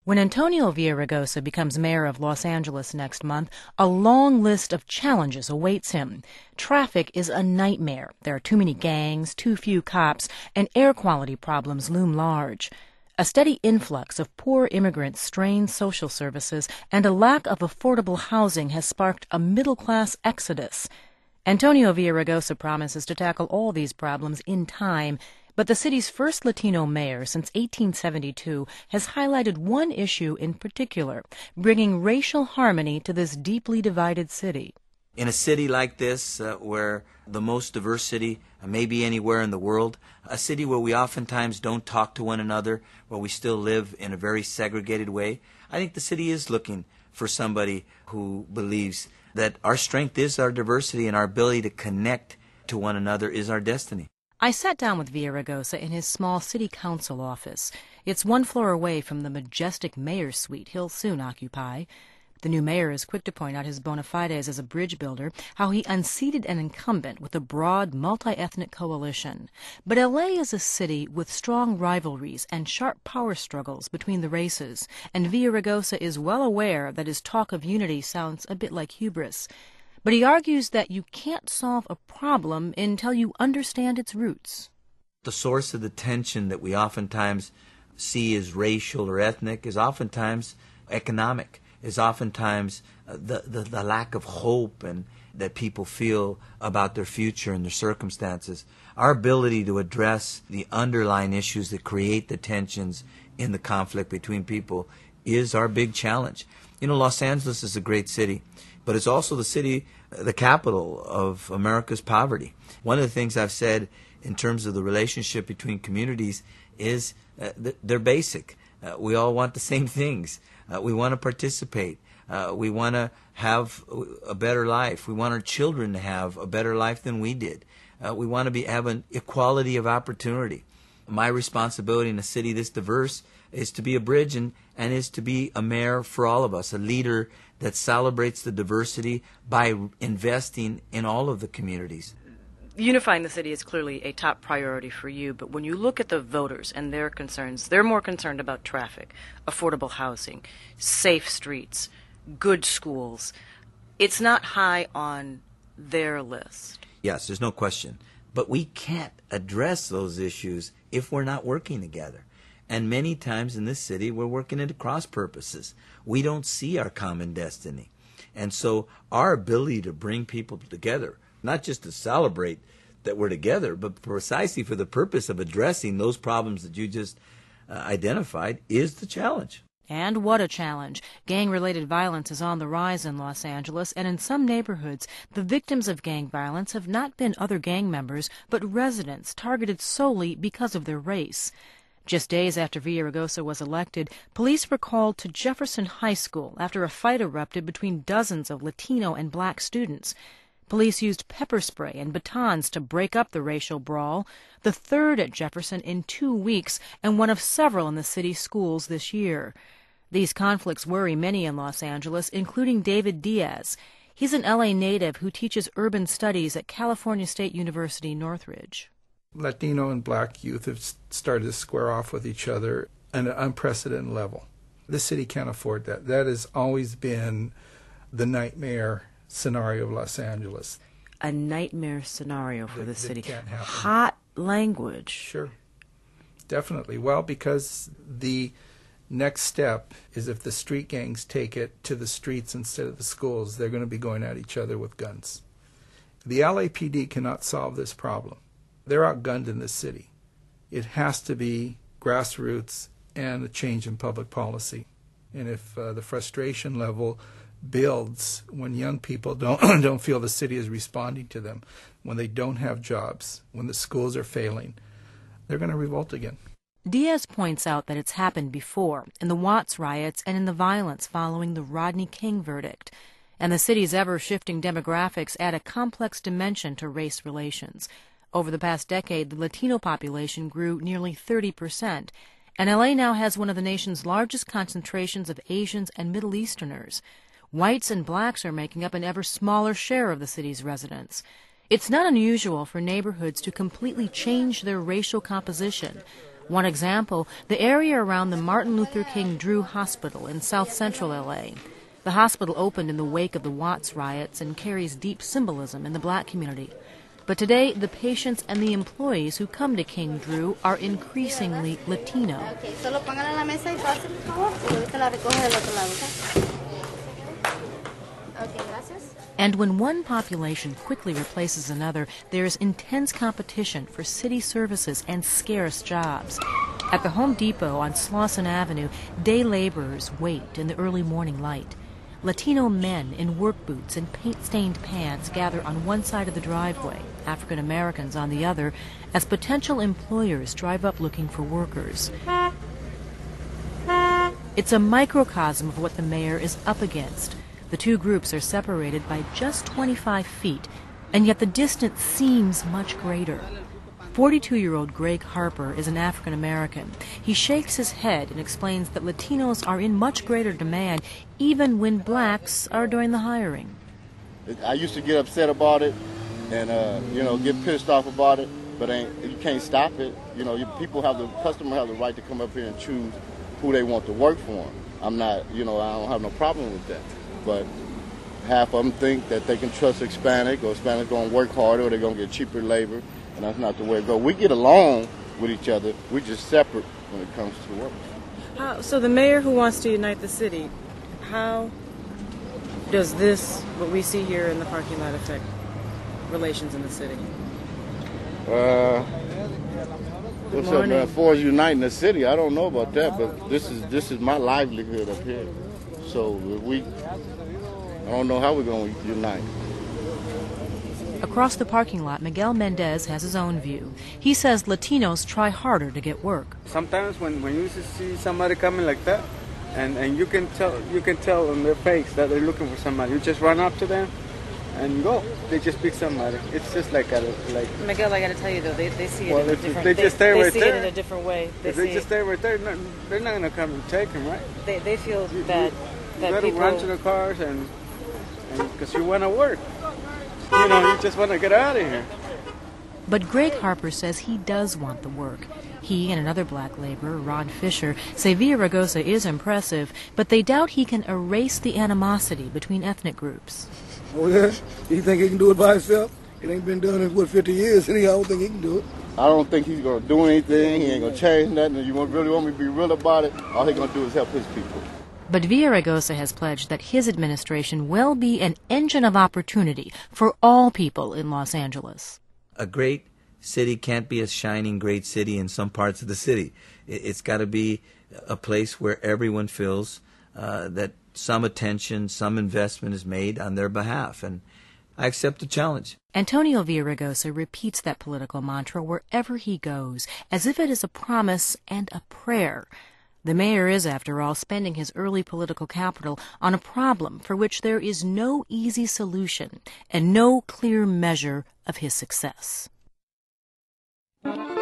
When Antonio Villaraigosa becomes mayor of Los Angeles next month, a long list of challenges awaits him. Traffic is a nightmare. There are too many gangs, too few cops, and air quality problems loom large. A steady influx of poor immigrants strains social services, and a lack of affordable housing has sparked a middle-class exodus. Antonio Villaraigosa promises to tackle all these problems in time, but the city's first Latino mayor since 1872 has highlighted one issue in particular, bringing racial harmony to this deeply divided city. In a city like this, where the most diverse city maybe anywhere in the world, a city where we oftentimes don't talk to one another, where we still live in a very segregated way, I think the city is looking for somebody who believes that our strength is our diversity and our ability to connect to one another is our destiny. I sat down with Villaraigosa in his small city council office. It's one floor away from the majestic mayor's suite he'll soon occupy. The new mayor is quick to point out his bona fides as a bridge builder, how he unseated an incumbent with a broad, multi-ethnic coalition. But L.A. is a city with strong rivalries and sharp power struggles between the races, and Villaraigosa is well aware that his talk of unity sounds a bit like hubris. But he argues that you can't solve a problem until you understand its roots. The source of the tension that we oftentimes see as racial or ethnic is oftentimes economic, is oftentimes the lack of hope and that people feel about their future and their circumstances. Our ability to address the underlying issues that create the tensions in the conflict between people is our big challenge. You know, Los Angeles is a great city, but it's also the city, the capital of America's poverty. One of the things I've said in terms of the relationship between communities is they're basic. We all want the same things. We want to participate. We want to have a better life. We want our children to have a better life than we did. We want to have an equality of opportunity. My responsibility in a city this diverse is to be a bridge and is to be a mayor for all of us, a leader that celebrates the diversity by investing in all of the communities. Unifying the city is clearly a top priority for you, but when you look at the voters and their concerns, they're more concerned about traffic, affordable housing, safe streets, good schools. It's not high on their list. Yes, there's no question. But we can't address those issues if we're not working together. And many times in this city, we're working at cross purposes. We don't see our common destiny. And so our ability to bring people together, not just to celebrate that we're together, but precisely for the purpose of addressing those problems that you just identified, is the challenge. And what a challenge. Gang-related violence is on the rise in Los Angeles, and in some neighborhoods, the victims of gang violence have not been other gang members, but residents targeted solely because of their race. Just days after Villaraigosa was elected, police were called to Jefferson High School after a fight erupted between dozens of Latino and black students. Police used pepper spray and batons to break up the racial brawl, the third at Jefferson in 2 weeks and one of several in the city's schools this year. These conflicts worry many in Los Angeles, including David Diaz. He's an L.A. native who teaches urban studies at California State University, Northridge. Latino and black youth have started to square off with each other at an unprecedented level. The city can't afford that. That has always been the nightmare scenario of Los Angeles. A nightmare scenario for the city. Can't happen. Hot language. Sure. Definitely. Well, because the next step is if the street gangs take it to the streets instead of the schools, they're going to be going at each other with guns. The LAPD cannot solve this problem. They're outgunned in this city. It has to be grassroots and a change in public policy. And if the frustration level builds when young people don't feel the city is responding to them, when they don't have jobs, when the schools are failing, they're going to revolt again. Diaz points out that it's happened before, in the Watts riots and in the violence following the Rodney King verdict. And the city's ever-shifting demographics add a complex dimension to race relations. Over the past decade, the Latino population grew nearly 30%, and L.A. now has one of the nation's largest concentrations of Asians and Middle Easterners. Whites and blacks are making up an ever smaller share of the city's residents. It's not unusual for neighborhoods to completely change their racial composition. One example, the area around the Martin Luther King Drew Hospital in south central L.A. The hospital opened in the wake of the Watts riots and carries deep symbolism in the black community. But today, the patients and the employees who come to King Drew are increasingly Latino. And when one population quickly replaces another, there's intense competition for city services and scarce jobs. At the Home Depot on Slauson Avenue, day laborers wait in the early morning light. Latino men in work boots and paint-stained pants gather on one side of the driveway, African Americans on the other, as potential employers drive up looking for workers. It's a microcosm of what the mayor is up against. The two groups are separated by just 25 feet, and yet the distance seems much greater. 42-year-old Greg Harper is an African American. He shakes his head and explains that Latinos are in much greater demand even when blacks are doing the hiring. I used to get upset about it and, get pissed off about it, but you can't stop it. Customer have the right to come up here and choose who they want to work for them. I don't have no problem with that. But half of them think that they can trust Hispanic, or Hispanic going to work harder, or they're going to get cheaper labor, and that's not the way it goes. We get along with each other. We're just separate when it comes to work. So the mayor who wants to unite the city, how does this, what we see here in the parking lot, affect relations in the city? What's up, man? As far as uniting the city, I don't know about that, but this is my livelihood up here. So I don't know how we're going to unite. Across the parking lot, Miguel Mendez has his own view. He says Latinos try harder to get work. Sometimes when you see somebody coming like that, and you can tell on their face that they're looking for somebody, you just run up to them and go. They just pick somebody. It's just like Miguel, I got to tell you though, they see it in a different. They just stay right there. They see it in a different way. They just stay right there. They're not gonna come and take him, right? They feel that better people run to the cars and because you want to work. You just want to get out of here. But Greg Harper says he does want the work. He and another black laborer, Ron Fisher, say Villaraigosa is impressive, but they doubt he can erase the animosity between ethnic groups. Oh, yeah? You think he can do it by himself? It ain't been done in, 50 years, and I don't think he can do it. I don't think he's going to do anything. He ain't going to change nothing. If you really want me to be real about it, all he's going to do is help his people. But Villaraigosa has pledged that his administration will be an engine of opportunity for all people in Los Angeles. A great city can't be a shining great city in some parts of the city. It's got to be a place where everyone feels that some attention, some investment is made on their behalf. And I accept the challenge. Antonio Villaraigosa repeats that political mantra wherever he goes, as if it is a promise and a prayer. The mayor is, after all, spending his early political capital on a problem for which there is no easy solution and no clear measure of his success.